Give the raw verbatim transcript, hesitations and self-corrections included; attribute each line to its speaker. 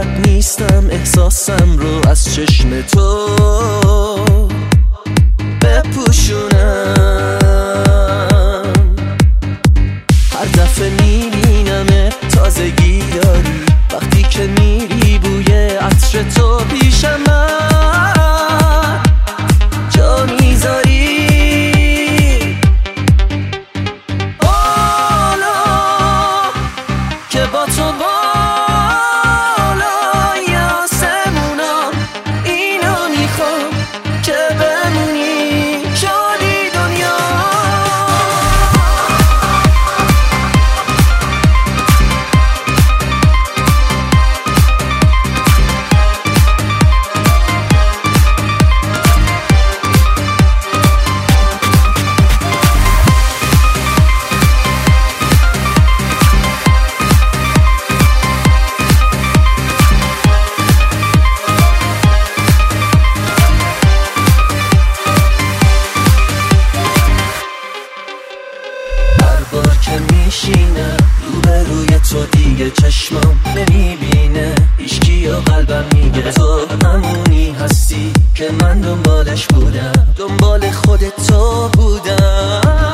Speaker 1: بلد نیستم احساسم رو از چشم تو بپوشونم. هر دفعه میبینم تازگی داری، وقتی که میری بوی عطر تو پیشم جا میذاری. حالا که با تو بالای آسمونم اینو میخوام که بمونی شادی دنیا. بار که میشینه روبروی تو دیگه چشمم نمیبینه، هیچکی و قلبم میگه تو همونی هستی که من دنبالش بودم، دنبال خودت تو بودم.